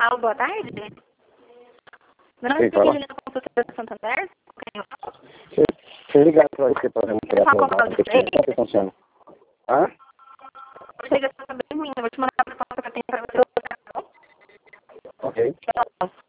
Alô, boa tarde. Meu nome é Celina Consultora do Santander. Se ligar para esse programa que como funciona? Hã? Hoje a ligação tá bem ruim. Eu vou te mandar a proposta que eu tenho para você. Ok.